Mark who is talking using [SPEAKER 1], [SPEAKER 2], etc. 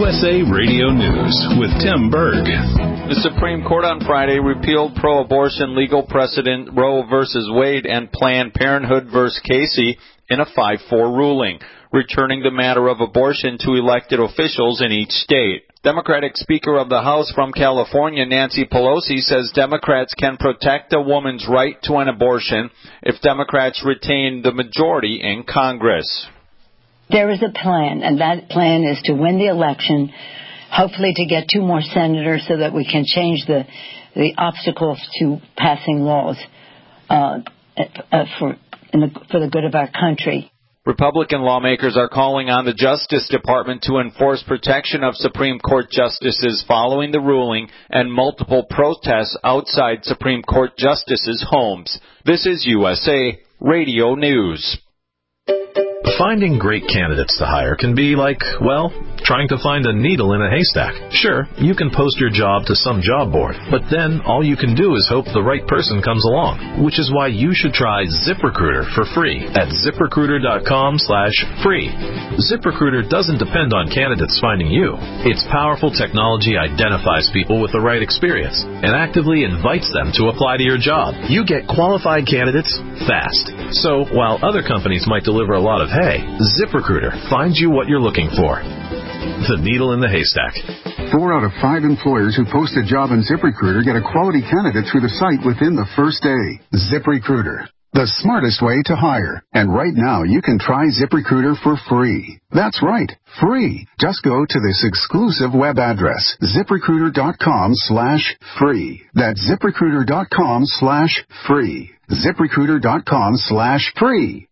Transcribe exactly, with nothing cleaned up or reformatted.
[SPEAKER 1] S A Radio News with Tim Berg.
[SPEAKER 2] The Supreme Court on Friday repealed pro-abortion legal precedent Roe versus Wade and Planned Parenthood versus Casey in a five four ruling, returning the matter of abortion to elected officials in each state. Democratic Speaker of the House from California, Nancy Pelosi, says Democrats can protect a woman's right to an abortion if Democrats retain the majority in Congress.
[SPEAKER 3] There is a plan, and that plan is to win the election, hopefully to get two more senators so that we can change the the obstacles to passing laws uh, uh, for in the, for the good of our country.
[SPEAKER 2] Republican lawmakers are calling on the Justice Department to enforce protection of Supreme Court justices following the ruling and multiple protests outside Supreme Court justices' homes. This is U S A Radio News.
[SPEAKER 4] Finding great candidates to hire can be like, well, trying to find a needle in a haystack. Sure, you can post your job to some job board, but then all you can do is hope the right person comes along, which is why you should try ZipRecruiter for free at ZipRecruiter.com slash free. ZipRecruiter doesn't depend on candidates finding you. Its powerful technology identifies people with the right experience and actively invites them to apply to your job. You get qualified candidates fast. So while other companies might deliver a lot of hay, ZipRecruiter finds you what you're looking for. The needle in the haystack.
[SPEAKER 5] Four out of five employers who post a job in ZipRecruiter get a quality candidate through the site within the first day. ZipRecruiter, the smartest way to hire. And right now, you can try ZipRecruiter for free. That's right, free. Just go to this exclusive web address, ZipRecruiter.com slash free. That's ZipRecruiter.com slash free. ZipRecruiter.com slash free.